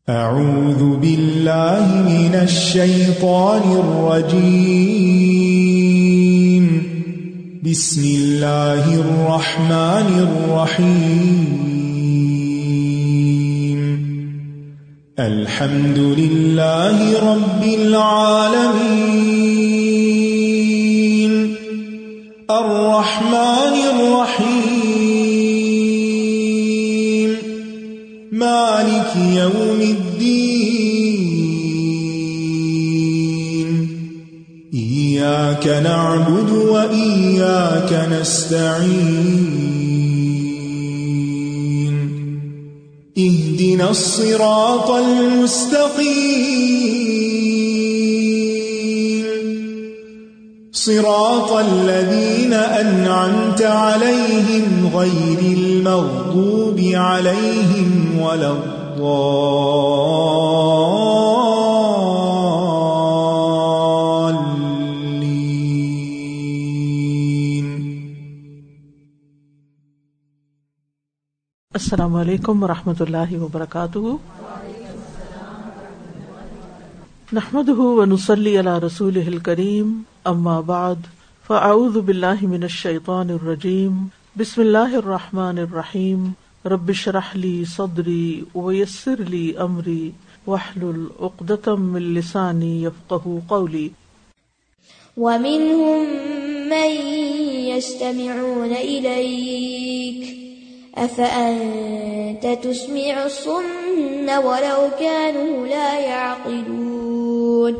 اعوذ باللہ من الشیطان الرجیم بسم اللہ الرحمن الرحیم الحمد للہ رب العالمین الرحمن الرحیم مالک یوم الدین ایاک نعبد و ایاک نستعین اهدنا الصراط المستقیم صراط الذین انعمت علیہم غیر المغضوب علیہم ولا السلام علیکم ورحمۃ اللہ وبرکاتہ. نحمده ونصلی علی رسولہ الکریم اما بعد فاعوذ باللہ من الشیطان الرجیم بسم اللہ الرحمن الرحیم رب اشرح لی صدری ویسر لی امری واحلل عقدۃ من لسانی یفقہوا قولی. ومنهم من يستمعون إليك أفأنت تسمع الصم ولو كانوا لا يعقلون.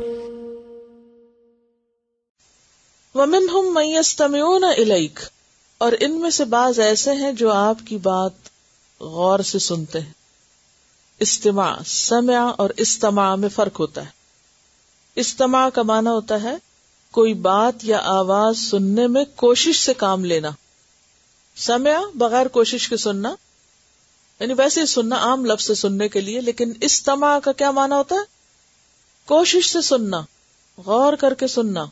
ومنهم من يستمعون إليك، اور ان میں سے بعض ایسے ہیں جو آپ کی بات غور سے سنتے ہیں. استماع، سمع اور استماع میں فرق ہوتا ہے. استماع کا معنی ہوتا ہے کوئی بات یا آواز سننے میں کوشش سے کام لینا. سمع بغیر کوشش کے سننا، یعنی ویسے ہی سننا عام لفظ سے سننے کے لیے. لیکن استماع کا کیا معنی ہوتا ہے؟ کوشش سے سننا، غور کر کے سننا.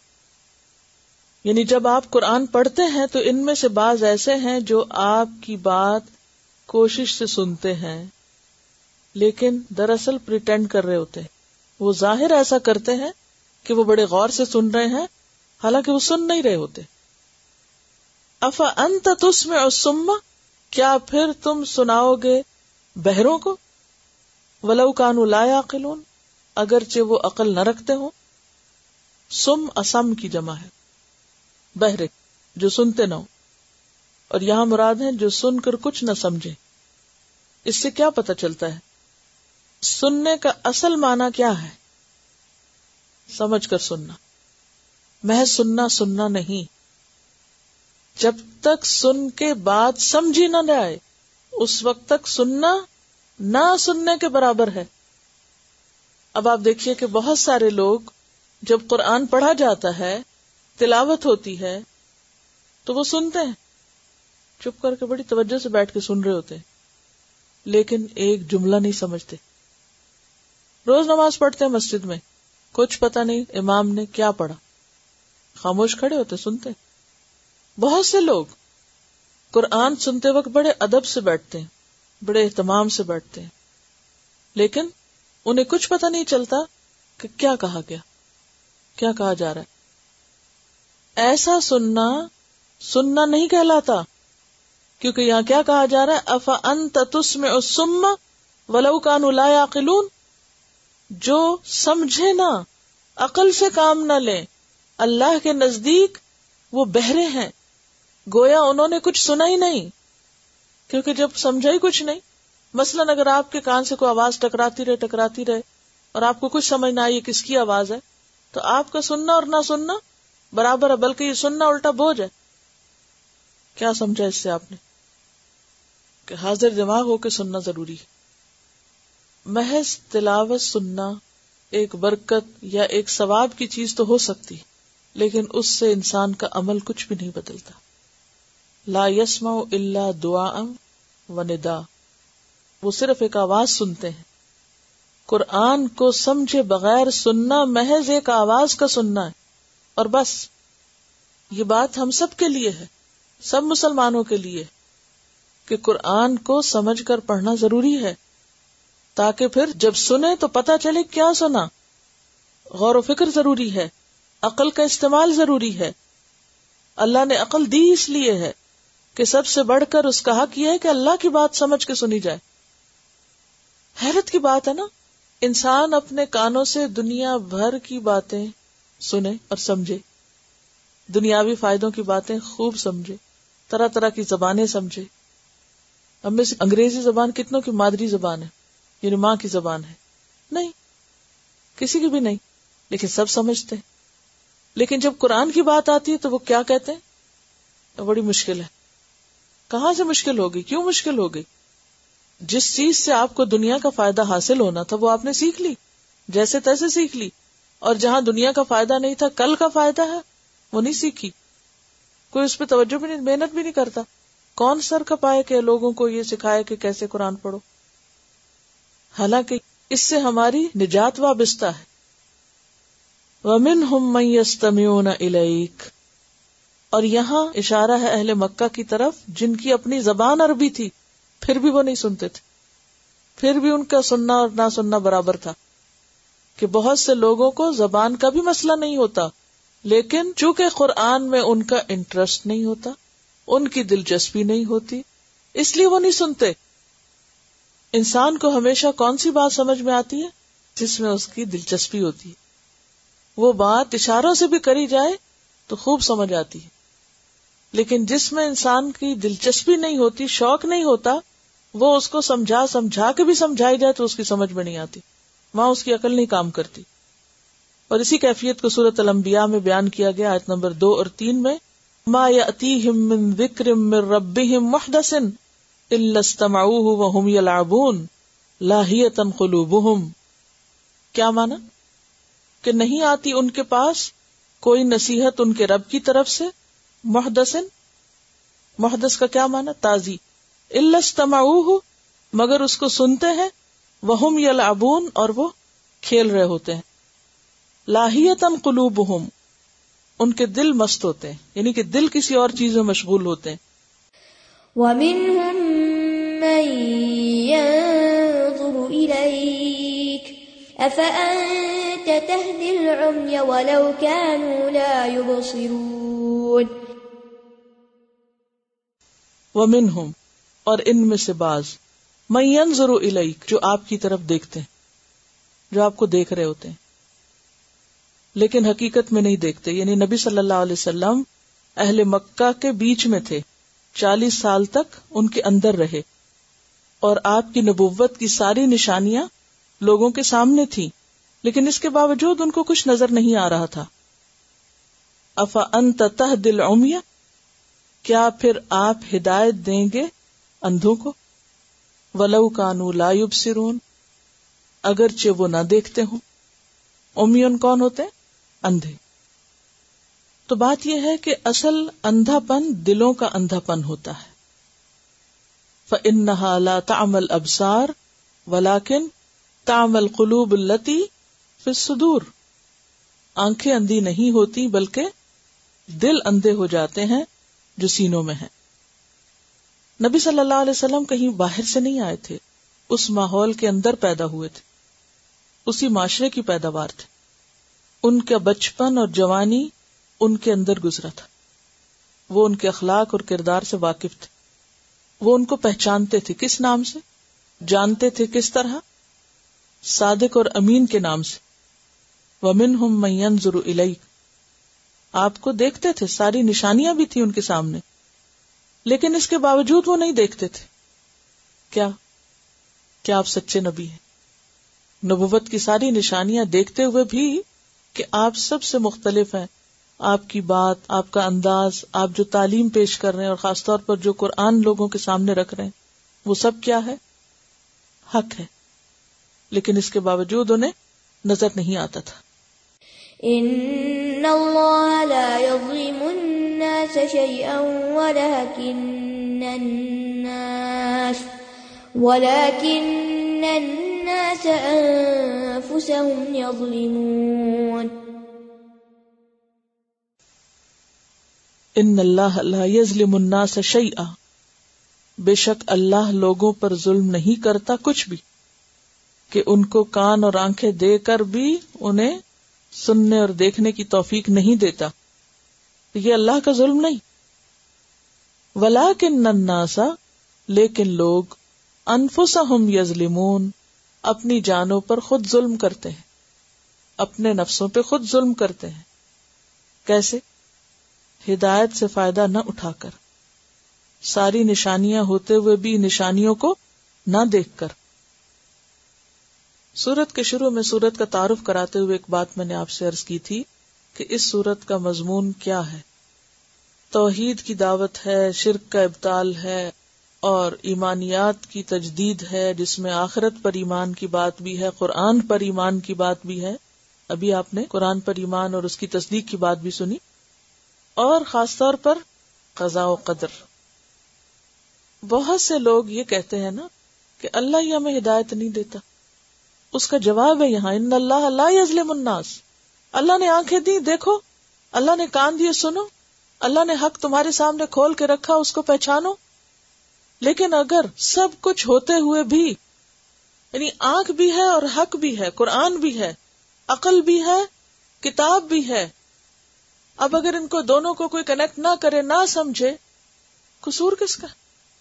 یعنی جب آپ قرآن پڑھتے ہیں تو ان میں سے بعض ایسے ہیں جو آپ کی بات کوشش سے سنتے ہیں لیکن دراصل پریٹینڈ کر رہے ہوتے ہیں. وہ ظاہر ایسا کرتے ہیں کہ وہ بڑے غور سے سن رہے ہیں، حالانکہ وہ سن نہیں رہے ہوتے. افأنت تسمع الصم، کیا پھر تم سناؤ گے بہروں کو؟ ولو کانوا لا یعقلون، اگرچہ وہ عقل نہ رکھتے ہوں. سم اسم کی جمع ہے، بہرے جو سنتے نہ ہو، اور یہاں مراد ہیں جو سن کر کچھ نہ سمجھے. اس سے کیا پتہ چلتا ہے؟ سننے کا اصل معنی کیا ہے؟ سمجھ کر سننا. محض سننا نہیں. جب تک سن کے بات سمجھی نہ جائے اس وقت تک سننا نہ سننے کے برابر ہے. اب آپ دیکھیے کہ بہت سارے لوگ جب قرآن پڑھا جاتا ہے، تلاوت ہوتی ہے، تو وہ سنتے ہیں، چپ کر کے بڑی توجہ سے بیٹھ کے سن رہے ہوتے ہیں، لیکن ایک جملہ نہیں سمجھتے. روز نماز پڑھتے ہیں مسجد میں، کچھ پتہ نہیں امام نے کیا پڑھا، خاموش کھڑے ہوتے سنتے. بہت سے لوگ قرآن سنتے وقت بڑے ادب سے بیٹھتے ہیں، بڑے اہتمام سے بیٹھتے ہیں، لیکن انہیں کچھ پتہ نہیں چلتا کہ کیا کہا گیا، کیا کہا جا رہا ہے. ایسا سننا نہیں کہلاتا، کیونکہ یہاں کیا کہا جا رہا ہے؟ افأنت تسمع الصم ولو كانوا لا يعقلون. جو سمجھے نہ، عقل سے کام نہ لیں، اللہ کے نزدیک وہ بہرے ہیں، گویا انہوں نے کچھ سنا ہی نہیں، کیونکہ جب سمجھا ہی کچھ نہیں. مثلاً اگر آپ کے کان سے کوئی آواز ٹکراتی رہے اور آپ کو کچھ سمجھ نہ آئی کس کی آواز ہے، تو آپ کا سننا اور نہ سننا برابر ہے، بلکہ یہ سننا الٹا بوجھ ہے. کیا سمجھا اس سے آپ نے؟ کہ حاضر دماغ ہو کے سننا ضروری ہے. محض تلاوت سننا ایک برکت یا ایک ثواب کی چیز تو ہو سکتی، لیکن اس سے انسان کا عمل کچھ بھی نہیں بدلتا. لا يسمع الا دعاء ونداء، وہ صرف ایک آواز سنتے ہیں. قرآن کو سمجھے بغیر سننا محض ایک آواز کا سننا ہے، اور بس. یہ بات ہم سب کے لیے ہے، سب مسلمانوں کے لیے، کہ قرآن کو سمجھ کر پڑھنا ضروری ہے تاکہ پھر جب سنے تو پتہ چلے کیا سنا. غور و فکر ضروری ہے، عقل کا استعمال ضروری ہے. اللہ نے عقل دی اس لیے ہے کہ سب سے بڑھ کر اس کا حق یہ ہے کہ اللہ کی بات سمجھ کے سنی جائے. حیرت کی بات ہے نا، انسان اپنے کانوں سے دنیا بھر کی باتیں سنے اور سمجھے، دنیاوی فائدوں کی باتیں خوب سمجھے، طرح طرح کی زبانیں سمجھے. ہم میں سے انگریزی زبان کتنوں کی مادری زبان ہے، یعنی ماں کی زبان ہے؟ نہیں، کسی کی بھی نہیں، لیکن سب سمجھتے ہیں. لیکن جب قرآن کی بات آتی ہے تو وہ کیا کہتے ہیں؟ بڑی مشکل ہے. کہاں سے مشکل ہوگی؟ کیوں مشکل ہوگی؟ جس چیز سے آپ کو دنیا کا فائدہ حاصل ہونا تھا وہ آپ نے سیکھ لی، جیسے تیسے سیکھ لی. اور جہاں دنیا کا فائدہ نہیں تھا، کل کا فائدہ ہے، وہ نہیں سیکھی. کوئی اس پہ توجہ بھی نہیں، محنت بھی نہیں کرتا. کون سر کھپائے کہ لوگوں کو یہ سکھائے کہ کیسے قرآن پڑھو؟ حالانکہ اس سے ہماری نجات وابستہ ہے. وَمِنْهُمْ مَنْ يَسْتَمِعُونَ إِلَيْكَ، اور یہاں اشارہ ہے اہل مکہ کی طرف جن کی اپنی زبان عربی تھی، پھر بھی وہ نہیں سنتے تھے. پھر بھی ان کا سننا اور نہ سننا برابر تھا. کہ بہت سے لوگوں کو زبان کا بھی مسئلہ نہیں ہوتا، لیکن چونکہ قرآن میں ان کا انٹرسٹ نہیں ہوتا، ان کی دلچسپی نہیں ہوتی، اس لیے وہ نہیں سنتے. انسان کو ہمیشہ کون سی بات سمجھ میں آتی ہے؟ جس میں اس کی دلچسپی ہوتی ہے. وہ بات اشاروں سے بھی کری جائے تو خوب سمجھ آتی ہے. لیکن جس میں انسان کی دلچسپی نہیں ہوتی، شوق نہیں ہوتا، وہ اس کو سمجھا کے بھی سمجھائی جائے تو اس کی سمجھ میں نہیں آتی، وہاں اس کی عقل نہیں کام کرتی. اور اسی کیفیت کو سورۃ الانبیاء میں بیان کیا گیا آیت نمبر 2 اور 3 میں، ما یأتیہم من ذکر من ربہم محدث الا استمعوہ وہم یلعبون لاہیۃ قلوبہم. کیا مانا؟ کہ نہیں آتی ان کے پاس کوئی نصیحت ان کے رب کی طرف سے، محدث کا کیا مانا؟ تازی. الا استمعوہ، مگر اس کو سنتے ہیں، وہم یلعبون، اور وہ کھیل رہے ہوتے ہیں. لاہیۃ قلوبہم، ان کے دل مست ہوتے ہیں، یعنی کہ دل کسی اور چیز میں مشغول ہوتے ہیں. وَمِنْهُمْ مَنْ يَنظُرُ إِلَيْكَ أَفَأَنْتَ تَهْدِي الْعُمْيَ وَلَوْ كَانُوا لَا يُبْصِرُونَ. وَمِنْهُمْ، اور ان میں سے بعض، مَنْ يَنظُرُ إِلَيْكَ، جو آپ کی طرف دیکھتے ہیں، جو آپ کو دیکھ رہے ہوتے ہیں لیکن حقیقت میں نہیں دیکھتے. یعنی نبی صلی اللہ علیہ وسلم اہل مکہ کے بیچ میں تھے، 40 سال تک ان کے اندر رہے، اور آپ کی نبوت کی ساری نشانیاں لوگوں کے سامنے تھیں، لیکن اس کے باوجود ان کو کچھ نظر نہیں آ رہا تھا. افأنت تہدی العمی، کیا پھر آپ ہدایت دیں گے اندھوں کو؟ ولو کانوا لا یبصرون، اگرچہ وہ نہ دیکھتے ہوں. امیون کون ہوتے ہیں؟ اندھے. تو بات یہ ہے کہ اصل اندھا پن دلوں کا اندھا پن ہوتا ہے. فإنها لا تعمى الأبصار ولكن تعمى القلوب التي في الصدور. آنکھیں اندھی نہیں ہوتی بلکہ دل اندھے ہو جاتے ہیں جو سینوں میں ہیں. نبی صلی اللہ علیہ وسلم کہیں باہر سے نہیں آئے تھے، اس ماحول کے اندر پیدا ہوئے تھے، اسی معاشرے کی پیداوار تھے. ان کا بچپن اور جوانی ان کے اندر گزرا تھا. وہ ان کے اخلاق اور کردار سے واقف تھے. وہ ان کو پہچانتے تھے. کس نام سے؟ جانتے تھے کس طرح؟ صادق اور امین کے نام سے. وَمِنْهُمْ مَنْ يَنظُرُ إِلَيْكَ، آپ کو دیکھتے تھے، ساری نشانیاں بھی تھیں ان کے سامنے، لیکن اس کے باوجود وہ نہیں دیکھتے تھے. کیا آپ سچے نبی ہیں؟ نبوت کی ساری نشانیاں دیکھتے ہوئے بھی کہ آپ سب سے مختلف ہیں. آپ کی بات، آپ کا انداز، آپ جو تعلیم پیش کر رہے ہیں، اور خاص طور پر جو قرآن لوگوں کے سامنے رکھ رہے ہیں، وہ سب کیا ہے؟ حق ہے. لیکن اس کے باوجود انہیں نظر نہیں آتا تھا. إِنَّ اللَّهَ لَا يَظْلِمُ النَّاسَ شَيْئًا وَلَكِنَّ النَّاسَ أَنفُسَهُمْ يَظْلِمُونَ. ان اللہ لا یظلم الناس شیئا، بے شک اللہ لوگوں پر ظلم نہیں کرتا کچھ بھی. کہ ان کو کان اور آنکھیں دے کر بھی انہیں سننے اور دیکھنے کی توفیق نہیں دیتا. یہ اللہ کا ظلم نہیں. وَلَٰكِنَّ النَّاسَ لیکن لوگ انفسہم یظلمون اپنی جانوں پر خود ظلم کرتے ہیں، اپنے نفسوں پہ خود ظلم کرتے ہیں. کیسے؟ ہدایت سے فائدہ نہ اٹھا کر، ساری نشانیاں ہوتے ہوئے بھی نشانیوں کو نہ دیکھ کر. سورت کے شروع میں سورت کا تعارف کراتے ہوئے ایک بات میں نے آپ سے عرض کی تھی کہ اس سورت کا مضمون کیا ہے. توحید کی دعوت ہے، شرک کا ابطال ہے اور ایمانیات کی تجدید ہے، جس میں آخرت پر ایمان کی بات بھی ہے، قرآن پر ایمان کی بات بھی ہے. ابھی آپ نے قرآن پر ایمان اور اس کی تصدیق کی بات بھی سنی، اور خاص طور پر قضاء و قدر. بہت سے لوگ یہ کہتے ہیں نا کہ اللہ ہی ہمیں ہدایت نہیں دیتا. اس کا جواب ہے یہاں ان اللہ لا یظلم الناس. اللہ نے آنکھیں دی دیکھو، اللہ نے کان دیے سنو، اللہ نے حق تمہارے سامنے کھول کے رکھا اس کو پہچانو. لیکن اگر سب کچھ ہوتے ہوئے بھی، یعنی آنکھ بھی ہے اور حق بھی ہے، قرآن بھی ہے، عقل بھی ہے، کتاب بھی ہے، اب اگر ان کو دونوں کو کوئی کنیکٹ نہ کرے، نہ سمجھے، قصور کس کا؟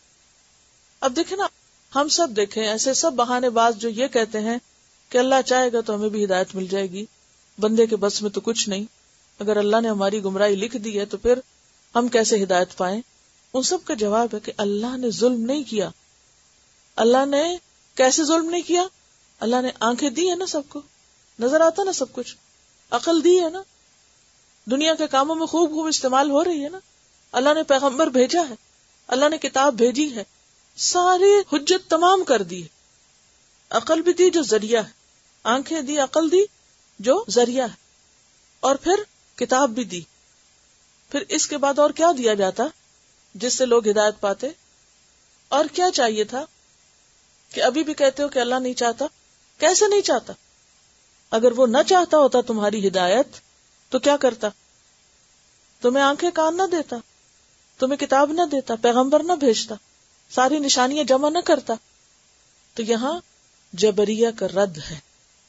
اب دیکھیں نا، ہم سب دیکھیں ایسے سب بہانے باز جو یہ کہتے ہیں کہ اللہ چاہے گا تو ہمیں بھی ہدایت مل جائے گی، بندے کے بس میں تو کچھ نہیں، اگر اللہ نے ہماری گمراہی لکھ دی ہے تو پھر ہم کیسے ہدایت پائیں. ان سب کا جواب ہے کہ اللہ نے ظلم نہیں کیا. اللہ نے کیسے ظلم نہیں کیا؟ اللہ نے آنکھیں دی ہے نا، سب کو نظر آتا نا سب کچھ، عقل دی ہے نا، دنیا کے کاموں میں خوب استعمال ہو رہی ہے نا، اللہ نے پیغمبر بھیجا ہے، اللہ نے کتاب بھیجی ہے، ساری حجت تمام کر دی. عقل بھی دی جو ذریعہ ہے، آنکھیں دی، عقل دی جو ذریعہ ہے، اور پھر کتاب بھی دی. پھر اس کے بعد اور کیا دیا جاتا جس سے لوگ ہدایت پاتے؟ اور کیا چاہیے تھا کہ ابھی بھی کہتے ہو کہ اللہ نہیں چاہتا؟ کیسے نہیں چاہتا؟ اگر وہ نہ چاہتا ہوتا تمہاری ہدایت تو کیا کرتا؟ تمہیں آنکھیں کان نہ دیتا، تمہیں کتاب نہ دیتا، پیغمبر نہ بھیجتا، ساری نشانیاں جمع نہ کرتا. تو یہاں جبریہ کا رد ہے،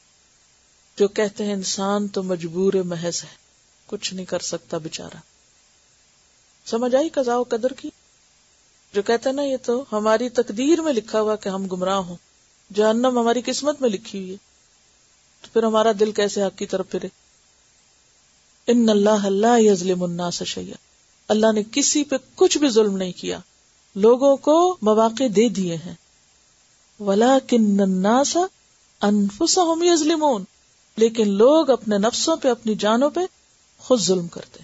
جو کہتے ہیں انسان تو مجبور محض ہے، کچھ نہیں کر سکتا بیچارہ. سمجھ آئی قضاء و قدر کی؟ جو کہتے ہیں نا یہ تو ہماری تقدیر میں لکھا ہوا کہ ہم گمراہ ہوں، جہنم ہماری قسمت میں لکھی ہوئی ہے، تو پھر ہمارا دل کیسے حق کی طرف پھرے؟ ان اللہ لا یظلم الناس شیئا. اللہ نے کسی پہ کچھ بھی ظلم نہیں کیا، لوگوں کو مواقع دے دیے ہیں. وَلَٰكِنَّ النَّاسَ أَنفُسَهُمْ يَظْلِمُونَ لیکن لوگ اپنے نفسوں پہ، اپنی جانوں پہ خود ظلم کرتے ہیں.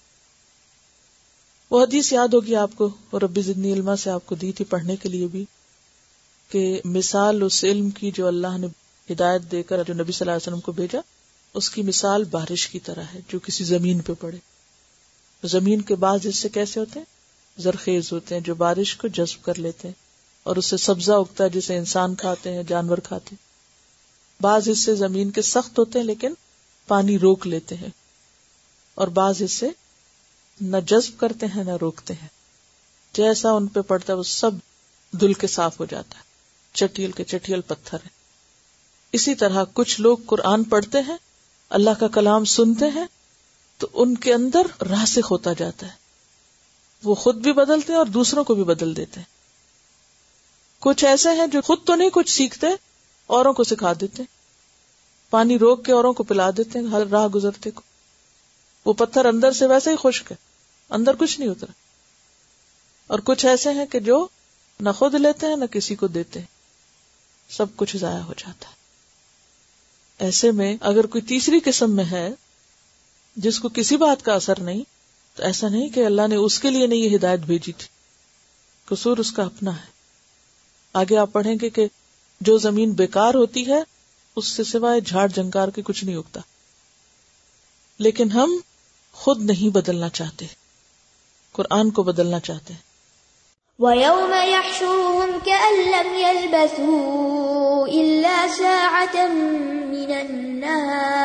وہ حدیث یاد ہوگی آپ کو، اور ربی زدنی علما سے آپ کو دی تھی پڑھنے کے لیے بھی، کہ مثال اس علم کی جو اللہ نے ہدایت دے کر جو نبی صلی اللہ علیہ وسلم کو بھیجا، اس کی مثال بارش کی طرح ہے جو کسی زمین پہ پڑے. زمین کے بعض حصے کیسے ہوتے ہیں؟ زرخیز ہوتے ہیں، جو بارش کو جذب کر لیتے ہیں اور اس سے سبزہ اگتا ہے جسے انسان کھاتے ہیں، جانور کھاتے ہیں. بعض حصے زمین کے سخت ہوتے ہیں لیکن پانی روک لیتے ہیں، اور بعض حصے نہ جذب کرتے ہیں نہ روکتے ہیں. جیسا ان پہ پڑتا ہے وہ سب دھل کے صاف ہو جاتا ہے، چٹیل کے چٹیل پتھر ہے. اسی طرح کچھ لوگ قرآن پڑھتے ہیں، اللہ کا کلام سنتے ہیں، تو ان کے اندر راسخ ہوتا جاتا ہے، وہ خود بھی بدلتے ہیں اور دوسروں کو بھی بدل دیتے ہیں. کچھ ایسے ہیں جو خود تو نہیں کچھ سیکھتے، اوروں کو سکھا دیتے ہیں، پانی روک کے اوروں کو پلا دیتے ہیں ہر راہ گزرتے کو. وہ پتھر اندر سے ویسے ہی خشک ہے، اندر کچھ نہیں اترا. اور کچھ ایسے ہیں کہ جو نہ خود لیتے ہیں نہ کسی کو دیتے ہیں، سب کچھ ضائع ہو جاتا ہے. ایسے میں اگر کوئی تیسری قسم میں ہے جس کو کسی بات کا اثر نہیں، تو ایسا نہیں کہ اللہ نے اس کے لیے نہیں یہ ہدایت بھیجی تھی، قصور اس کا اپنا ہے. آگے آپ پڑھیں گے کہ جو زمین بیکار ہوتی ہے اس سے سوائے جھاڑ جھنکار کے کچھ نہیں اگتا. لیکن ہم خود نہیں بدلنا چاہتے، قرآن کو بدلنا چاہتے ہیں. وَيَوْمَ يَحْشُرُهُمْ كَأَن لَّمْ يَلْبَثُوا إِلَّا سَاعَةً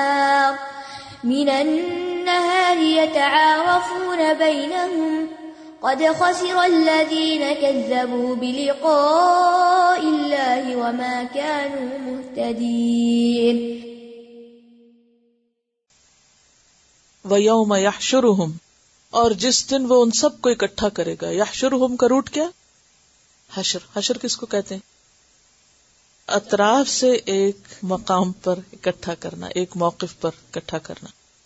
مِّنَ النَّهَارِ يَتَعَارَفُونَ بَيْنَهُمْ قد خسر الذين كذبوا بلقاء الله وما كانوا مهتدين. وَيَوْمَ يَحْشُرُهُمْ، اور جس دن وہ ان سب کو اکٹھا کرے گا. یحشرہم کا روٹ کیا؟ حشر. حشر کس کو کہتے ہیں؟ اطراف سے ایک مقام پر اکٹھا کرنا، ایک موقف پر اکٹھا کرنا.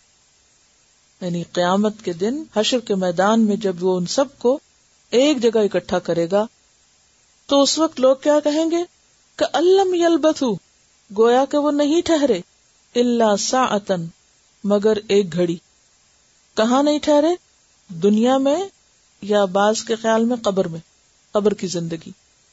یعنی قیامت کے دن حشر کے میدان میں جب وہ ان سب کو ایک جگہ اکٹھا کرے گا تو اس وقت لوگ کیا کہیں گے؟ کألم یلبثوا، گویا کہ وہ نہیں ٹھہرے، الا ساعتن، مگر ایک گھڑی. کہاں نہیں ٹھہرے؟ دنیا میں، یا بعض کے خیال میں قبر میں، قبر کی زندگی.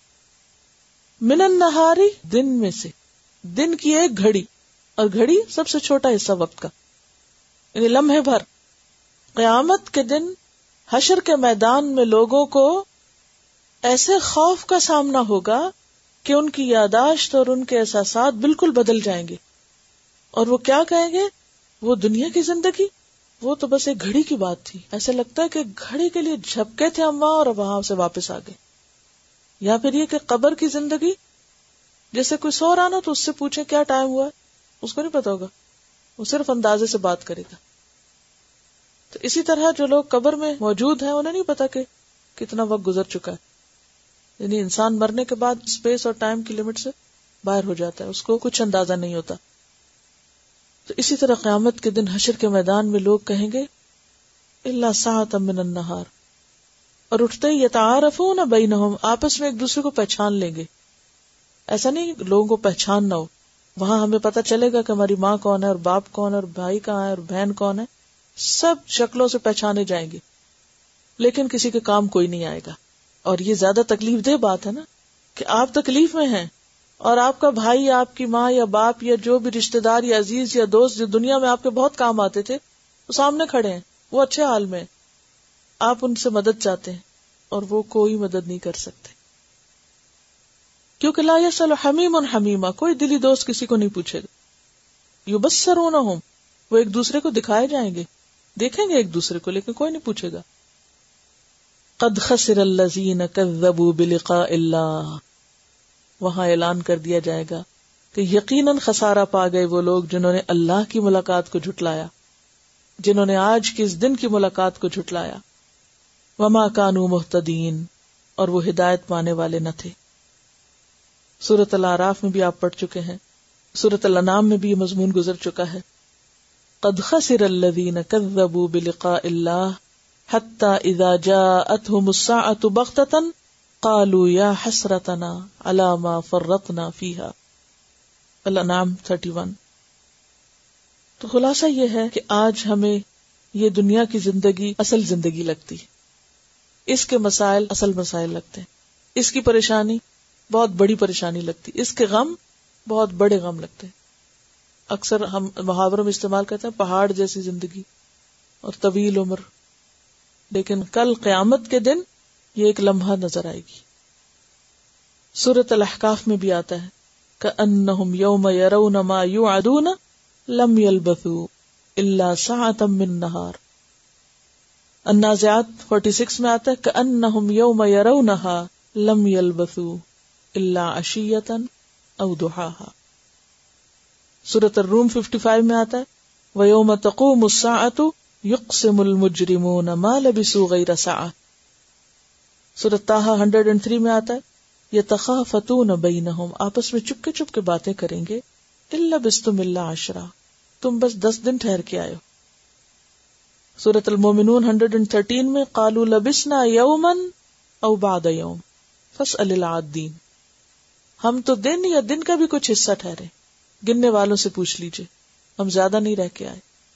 من النہاری، دن میں سے، دن کی ایک گھڑی، اور گھڑی سب سے چھوٹا حصہ وقت کا، یعنی لمحے بھر. قیامت کے دن حشر کے میدان میں لوگوں کو ایسے خوف کا سامنا ہوگا کہ ان کی یاداشت اور ان کے احساسات بالکل بدل جائیں گے. اور وہ کیا کہیں گے؟ وہ دنیا کی زندگی وہ تو بس ایک گھڑی کی بات تھی. ایسے لگتا ہے کہ گھڑی کے لیے جھپکے تھے ہم وہاں اور وہاں سے واپس آ گئے. یا پھر یہ کہ قبر کی زندگی، جیسے کوئی سو رہا نا تو اس سے پوچھیں کیا ٹائم ہوا ہے، اس کو نہیں پتا ہوگا، وہ صرف اندازے سے بات کرے گا. تو اسی طرح جو لوگ قبر میں موجود ہیں انہیں نہیں پتا کہ کتنا وقت گزر چکا ہے. یعنی انسان مرنے کے بعد اسپیس اور ٹائم کی لمٹ سے باہر ہو جاتا ہے، اس کو کچھ اندازہ نہیں ہوتا. تو اسی طرح قیامت کے دن حشر کے میدان میں لوگ کہیں گے الا ساعۃ من النہار، اور اٹھتے ہی یتعارفون بینہم، آپس میں ایک دوسرے کو پہچان لیں گے. ایسا نہیں لوگوں کو پہچان نہ ہو، وہاں ہمیں پتہ چلے گا کہ ہماری ماں کون ہے اور باپ کون ہے اور بھائی کہاں ہے اور بہن کون ہے، سب شکلوں سے پہچانے جائیں گے، لیکن کسی کے کام کوئی نہیں آئے گا. اور یہ زیادہ تکلیف دہ بات ہے نا کہ آپ تکلیف میں ہیں اور آپ کا بھائی، آپ کی ماں یا باپ یا جو بھی رشتہ دار یا عزیز یا دوست جو دنیا میں آپ کے بہت کام آتے تھے وہ سامنے کھڑے ہیں، وہ اچھے حال میں، آپ ان سے مدد چاہتے ہیں اور وہ کوئی مدد نہیں کر سکتے، کیونکہ لا یسأل حمیم حمیما، کوئی دلی دوست کسی کو نہیں پوچھے گا. یبصرونہم، وہ ایک دوسرے کو دکھائے جائیں گے، دیکھیں گے ایک دوسرے کو، لیکن کوئی نہیں پوچھے گا. قد خسر الذین کذبوا بلقاء اللہ، وہاں اعلان کر دیا جائے گا کہ یقیناً خسارہ پا گئے وہ لوگ جنہوں نے اللہ کی ملاقات کو جھٹلایا، جنہوں نے آج کے اس دن کی ملاقات کو جھٹلایا. وما کانوا مہتدین، اور وہ ہدایت پانے والے نہ تھے. سورۃ الاعراف میں بھی آپ پڑھ چکے ہیں، سورۃ الانعام میں بھی یہ مضمون گزر چکا ہے. قد خسر الذین کذبوا بلقاء اللہ حتی اذا جاءتهم الساعة بغتة قالوا یا حسرتنا علی ما فرطنا فیہا. الانعام 31. تو خلاصہ یہ ہے کہ آج ہمیں یہ دنیا کی زندگی اصل زندگی لگتی ہے، اس کے مسائل اصل مسائل لگتے ہیں، اس کی پریشانی بہت بڑی پریشانی لگتی، اس کے غم بہت بڑے غم لگتے ہیں. اکثر ہم محاوروں میں استعمال کرتے ہیں پہاڑ جیسی زندگی اور طویل عمر، لیکن کل قیامت کے دن یہ ایک لمحہ نظر آئے گی. سورۃ الاحقاف میں بھی آتا ہے کأنہم یوم یرون ما یوعدون لم یلبثوا الا ساعۃ من نہار. النازعات 46 میں آتا ہے کأنہم یوم یرونہا لم یلبثوا الا عشیۃ او ضحاہا. سورۃ الروم 55 میں آتا ہے وَيَوْمَ تَقُومُ السَّاعَةُ يُقْسِمُ الْمُجْرِمُونَ مَا لَبِثُوا غَيْرَ سَاعَةٍ. سورۃ طٰہٰ 103 میں آتا ہے يَتَخَافَتُونَ بَيْنَهُمْ، آپس میں چپ کے باتیں کریں گے إِن لَبِثْتُمْ إِلَّا عَشْرًا، تم بس 10 دن ٹھہر کے آئے ہو. سورۃ المومنون 113 میں قَالُوا لَبِثْنَا يَوْمًا أَوْ بَعْضَ يَوْمٍ فَاسْأَلِ الْعَادِّينَ، ہم تو دن یا دن کا بھی کچھ حصہ ٹھہرے، گننے والوں سے پوچھ لیجئے، ہم زیادہ نہیں رہ کے آئے.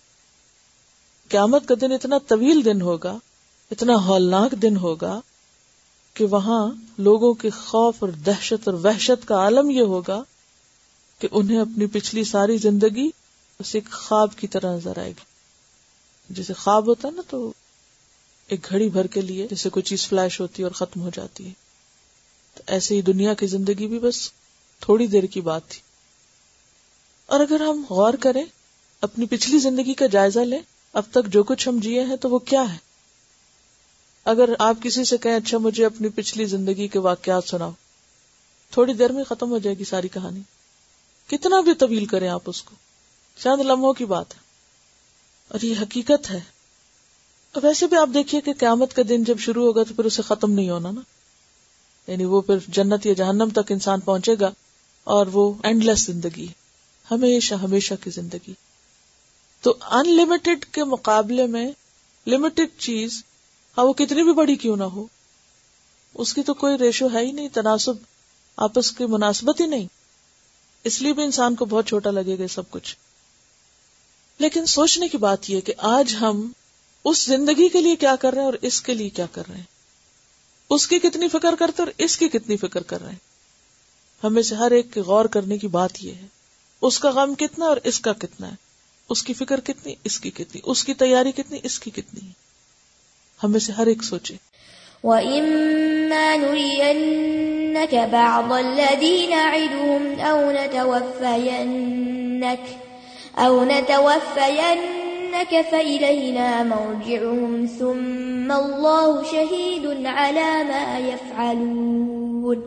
قیامت کا دن اتنا طویل دن ہوگا، اتنا ہولناک دن ہوگا کہ وہاں لوگوں کے خوف اور دہشت اور وحشت کا عالم یہ ہوگا کہ انہیں اپنی پچھلی ساری زندگی بس ایک خواب کی طرح نظر آئے گی. جیسے خواب ہوتا ہے نا تو ایک گھڑی بھر کے لیے جیسے کوئی چیز فلیش ہوتی ہے اور ختم ہو جاتی ہے، تو ایسے ہی دنیا کی زندگی بھی بس تھوڑی دیر کی بات تھی. اور اگر ہم غور کریں، اپنی پچھلی زندگی کا جائزہ لیں، اب تک جو کچھ ہم جیے ہیں تو وہ کیا ہے؟ اگر آپ کسی سے کہیں اچھا مجھے اپنی پچھلی زندگی کے واقعات سناؤ، تھوڑی دیر میں ختم ہو جائے گی ساری کہانی. کتنا بھی طویل کریں آپ اس کو، چند لمحوں کی بات ہے، اور یہ حقیقت ہے. ویسے بھی آپ دیکھیے کہ قیامت کا دن جب شروع ہوگا تو پھر اسے ختم نہیں ہونا نا، یعنی وہ پھر جنت یا جہنم تک انسان پہنچے گا، اور وہ اینڈلیس زندگی، ہمیشہ ہمیشہ کی زندگی. تو ان لمیٹڈ کے مقابلے میں لمیٹڈ چیز، ہاں وہ کتنی بھی بڑی کیوں نہ ہو، اس کی تو کوئی ریشو ہے ہی نہیں، تناسب، آپس کی مناسبت ہی نہیں، اس لیے بھی انسان کو بہت چھوٹا لگے گا سب کچھ. لیکن سوچنے کی بات یہ کہ آج ہم اس زندگی کے لیے کیا کر رہے ہیں اور اس کے لیے کیا کر رہے ہیں، اس کی کتنی فکر کرتے اور اس کی کتنی فکر کر رہے ہیں. ہمیں سے ہر ایک کی غور کرنے کی بات یہ ہے، اس کا غم کتنا اور اس کا کتنا ہے، اس کی فکر کتنی، اس کی کتنی، اس کی تیاری کتنی، اس کی کتنی ہے. ہمیں سے ہر ایک سوچے. وَإِمَّا نُرِيَنَّكَ بَعْضَ الَّذِي نَعِدُهُمْ أَوْ نَتَوَفَّيَنَّكَ فَإِلَيْنَا مَرْجِعُهُمْ ثُمَّ اللَّهُ شَهِيدٌ عَلَى مَا يَفْعَلُونَ.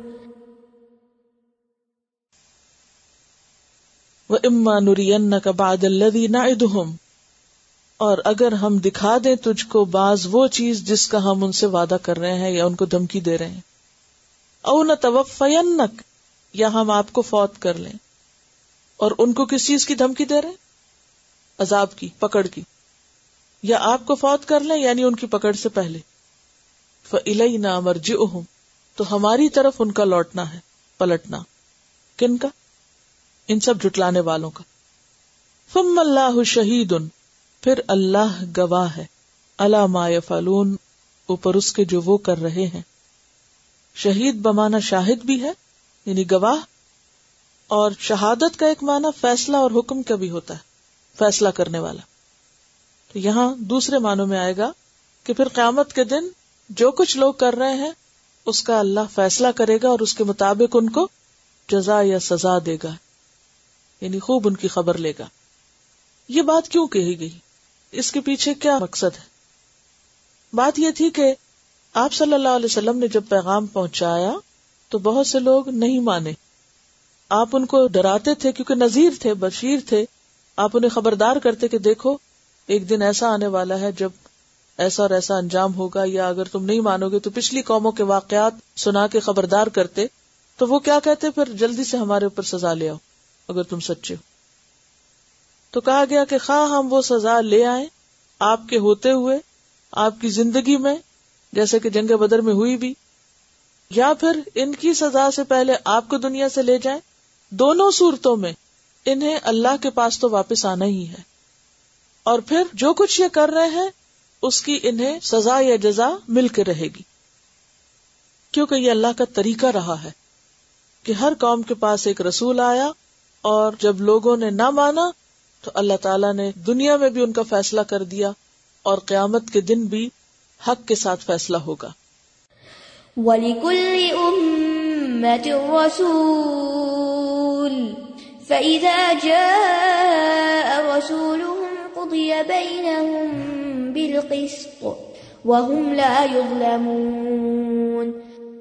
وَإِمَّا نُرِيَنَّكَ بَعْضَ الَّذِي نَعِدُهُمْ، اور اگر ہم دکھا دیں تجھ کو بعض وہ چیز جس کا ہم ان سے وعدہ کر رہے ہیں یا ان کو دھمکی دے رہے ہیں، او نتوفینک، یا ہم آپ کو فوت کر لیں. اور ان کو کس چیز کی دھمکی دے رہے ہیں؟ عذاب کی، پکڑ کی. یا آپ کو فوت کر لیں یعنی ان کی پکڑ سے پہلے. فإلینا مرجعہم، تو ہماری طرف ان کا لوٹنا ہے، پلٹنا. کن کا؟ ان سب جھٹلانے والوں کا. ثم اللہ شہید، پھر اللہ گواہ ہے، علی ما یفعلون، اوپر اس کے جو وہ کر رہے ہیں. شہید بمعنی شاہد بھی ہے، یعنی گواہ، اور شہادت کا ایک معنی فیصلہ اور حکم کا بھی ہوتا ہے، فیصلہ کرنے والا. تو یہاں دوسرے معنوں میں آئے گا کہ پھر قیامت کے دن جو کچھ لوگ کر رہے ہیں اس کا اللہ فیصلہ کرے گا اور اس کے مطابق ان کو جزا یا سزا دے گا، یعنی خوب ان کی خبر لے گا. یہ بات کیوں کہی گئی؟ اس کے پیچھے کیا مقصد ہے؟ بات یہ تھی کہ آپ صلی اللہ علیہ وسلم نے جب پیغام پہنچایا تو بہت سے لوگ نہیں مانے. آپ ان کو ڈراتے تھے کیونکہ نذیر تھے، بشیر تھے. آپ انہیں خبردار کرتے کہ دیکھو ایک دن ایسا آنے والا ہے جب ایسا اور ایسا انجام ہوگا، یا اگر تم نہیں مانو گے تو پچھلی قوموں کے واقعات سنا کے خبردار کرتے. تو وہ کیا کہتے؟ پھر جلدی سے ہمارے اوپر سزا لے آؤ اگر تم سچے ہو. تو کہا گیا کہ خواہ ہم وہ سزا لے آئیں آپ کے ہوتے ہوئے آپ کی زندگی میں، جیسے کہ جنگ بدر میں ہوئی بھی، یا پھر ان کی سزا سے پہلے آپ کو دنیا سے لے جائیں، دونوں صورتوں میں انہیں اللہ کے پاس تو واپس آنا ہی ہے. اور پھر جو کچھ یہ کر رہے ہیں اس کی انہیں سزا یا جزا مل کے رہے گی، کیونکہ یہ اللہ کا طریقہ رہا ہے کہ ہر قوم کے پاس ایک رسول آیا، اور جب لوگوں نے نہ مانا تو اللہ تعالیٰ نے دنیا میں بھی ان کا فیصلہ کر دیا، اور قیامت کے دن بھی حق کے ساتھ فیصلہ ہوگا. وَلِكُلِّ أُمَّةٍ رَسُولٌ فَإِذَا جَاءَ رَسُولُهُمْ قُضِيَ بَيْنَهُمْ بِالْقِسْطِ وَهُمْ لَا يُظْلَمُونَ.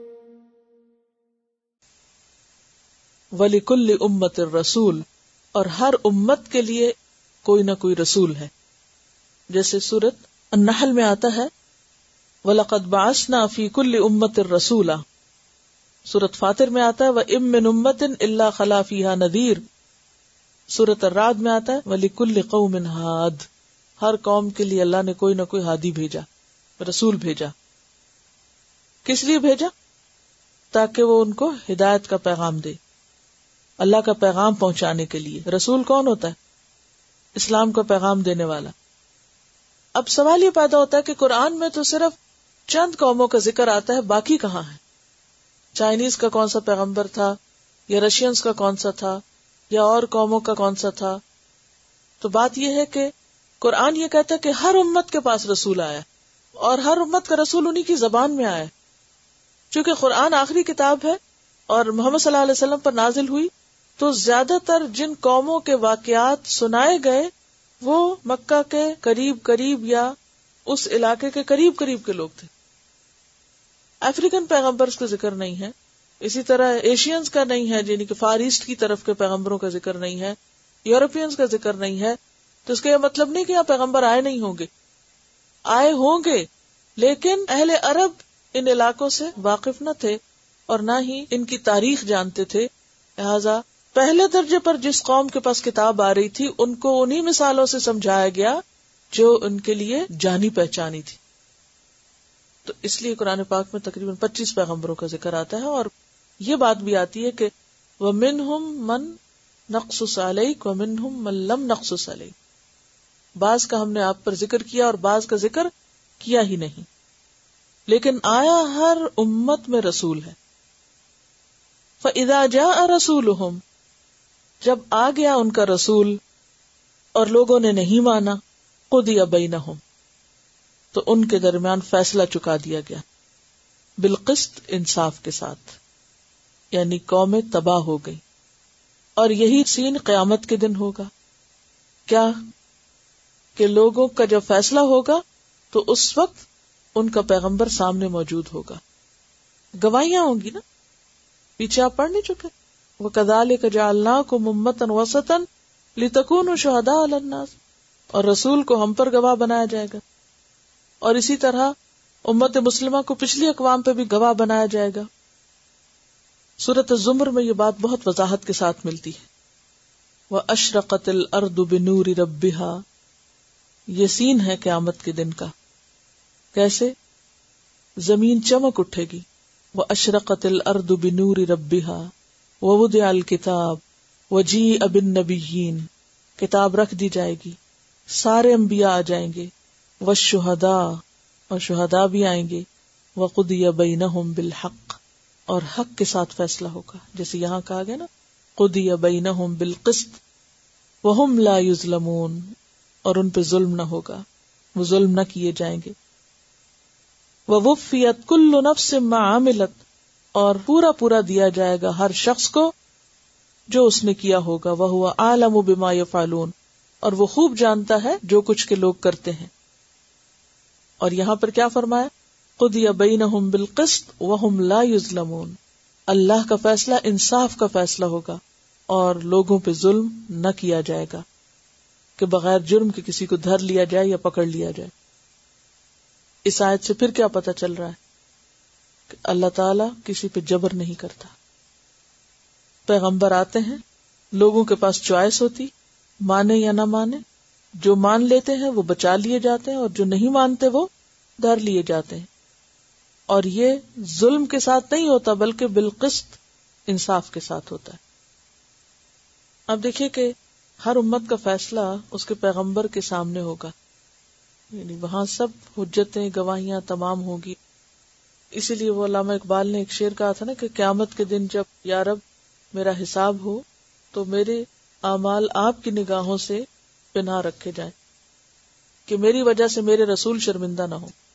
وَلِكُلِّ أُمَّةٍ رَسُولٌ، اور ہر امت کے لیے کوئی نہ کوئی رسول ہے. جیسے سورۃ النحل میں آتا ہے وَلَقَدْ بَعَثْنَا فِي كُلِّ أُمَّةٍ رَسُولًا. سورۃ فاطر میں آتا ہے وَإِن مِّنْ أُمَّةٍ إِلَّا خَلَا فِيهَا نَذِيرٌ. سورۃ الرعد میں آتا ہے وَلِكُلِّ قَوْمٍ هَادٍ. ہر قوم کے لیے اللہ نے کوئی نہ کوئی ہادی بھیجا، رسول بھیجا. کس لیے بھیجا؟ تاکہ وہ ان کو ہدایت کا پیغام دے، اللہ کا پیغام پہنچانے کے لیے. رسول کون ہوتا ہے؟ اسلام کا پیغام دینے والا. اب سوال یہ پیدا ہوتا ہے کہ قرآن میں تو صرف چند قوموں کا ذکر آتا ہے، باقی کہاں ہے؟ چائنیز کا کون سا پیغمبر تھا، یا رشینز کا کون سا تھا، یا اور قوموں کا کون سا تھا؟ تو بات یہ ہے کہ قرآن یہ کہتا ہے کہ ہر امت کے پاس رسول آیا، اور ہر امت کا رسول انہی کی زبان میں آیا. چونکہ قرآن آخری کتاب ہے اور محمد صلی اللہ علیہ وسلم پر نازل ہوئی، تو زیادہ تر جن قوموں کے واقعات سنائے گئے وہ مکہ کے قریب قریب یا اس علاقے کے قریب قریب کے لوگ تھے. افریقن پیغمبرز کا ذکر نہیں ہے، اسی طرح ایشینز کا نہیں ہے، یعنی کہ فار ایسٹ کی طرف کے پیغمبروں کا ذکر نہیں ہے، یورپینز کا ذکر نہیں ہے، تو اس کا یہ مطلب نہیں کہ یہاں پیغمبر آئے نہیں ہوں گے، آئے ہوں گے، لیکن اہل عرب ان علاقوں سے واقف نہ تھے اور نہ ہی ان کی تاریخ جانتے تھے، لہذا پہلے درجے پر جس قوم کے پاس کتاب آ رہی تھی ان کو انہی مثالوں سے سمجھایا گیا جو ان کے لیے جانی پہچانی تھی. تو اس لیے قرآن پاک میں تقریباً 25 پیغمبروں کا ذکر آتا ہے، اور یہ بات بھی آتی ہے کہ وَمِنْهُمْ مَنْ نَقْصُصُ عَلَيْكَ وَمِنْهُمْ مَنْ لَمْ نَقْصُصْ عَلَيْكَ، بعض کا ہم نے آپ پر ذکر کیا اور بعض کا ذکر کیا ہی نہیں، لیکن آیا ہر امت میں رسول ہے. فَإِذَا جَاءَ رَسُولُهُمْ، جب آ گیا ان کا رسول اور لوگوں نے نہیں مانا، قُضِيَ بَيْنَهُمْ، تو ان کے درمیان فیصلہ چکا دیا گیا، بالقسط، انصاف کے ساتھ، یعنی قومیں تباہ ہو گئی. اور یہی سین قیامت کے دن ہوگا. کیا کہ لوگوں کا جب فیصلہ ہوگا تو اس وقت ان کا پیغمبر سامنے موجود ہوگا، گواہیاں ہوں گی نا. پیچھے آپ پڑھ نہیں چکے؟ وَكَذَلِكَ جَعَلْنَاكُمْ أُمَّةً وَسَطًا لِتَكُونُوا شُهَدَاءَ عَلَى النَّاسِ، اور رسول کو ہم پر گواہ بنایا جائے گا، اور اسی طرح امت مسلمہ کو پچھلی اقوام پہ بھی گواہ بنایا جائے گا. سورۃ الزمر میں یہ بات بہت وضاحت کے ساتھ ملتی ہے. وَأَشْرَقَتِ الْأَرْضُ بِنُورِ رَبِّهَا، یہ سین ہے قیامت کے دن کا. کیسے؟ زمین چمک اٹھے گی. وَأَشْرَقَتِ الْأَرْضُ بِنُورِ رَبِّهَا وَوُضِعَ الْكِتَابُ وَجِيءَ بِالنَّبِيِّينَ، کتاب رکھ دی جائے گی، سارے انبیاء آ جائیں گے، وَالشُّهَدَاءُ، اور شہداء بھی آئیں گے، وَقُضِيَ بَيْنَهُمْ بِالْحَقِّ، اور حق کے ساتھ فیصلہ ہوگا. جیسے یہاں کہا گیا نا قُضِيَ بَيْنَهُمْ بِالْقِسْطِ وَهُمْ لَا يُظْلَمُونَ، اور ان پہ ظلم نہ ہوگا، وہ ظلم نہ کیے جائیں گے. وَوُفِّيَتْ كُلُّ نَفْسٍ مَا عَمِلَتْ، اور پورا پورا دیا جائے گا ہر شخص کو جو اس نے کیا ہوگا. وَهُوَ أَعْلَمُ بِمَا يَفْعَلُونَ، اور وہ خوب جانتا ہے جو کچھ کے لوگ کرتے ہیں. اور یہاں پر کیا فرمایا؟ قُضِيَ بَيْنَهُمْ بِالْقِسْطِ وَهُمْ لَا يُظْلَمُونَ، اللہ کا فیصلہ انصاف کا فیصلہ ہوگا اور لوگوں پہ ظلم نہ کیا جائے گا کہ بغیر جرم کے کسی کو دھر لیا جائے یا پکڑ لیا جائے. اس آیت سے پھر کیا پتہ چل رہا ہے کہ اللہ تعالیٰ کسی پہ جبر نہیں کرتا. پیغمبر آتے ہیں، لوگوں کے پاس چوائس ہوتی، مانے یا نہ مانے. جو مان لیتے ہیں وہ بچا لیے جاتے ہیں، اور جو نہیں مانتے وہ دھر لیے جاتے ہیں. اور یہ ظلم کے ساتھ نہیں ہوتا بلکہ بالقسط، انصاف کے ساتھ ہوتا ہے. اب دیکھیے کہ ہر امت کا فیصلہ اس کے پیغمبر کے سامنے ہوگا، یعنی وہاں سب حجتیں گواہیاں تمام ہوگی. اسی لیے وہ علامہ اقبال نے ایک شعر کہا تھا نا کہ قیامت کے دن جب یا رب میرا حساب ہو تو میرے اعمال آپ کی نگاہوں سے پنہا رکھے جائیں کہ میری وجہ سے میرے رسول شرمندہ نہ ہو.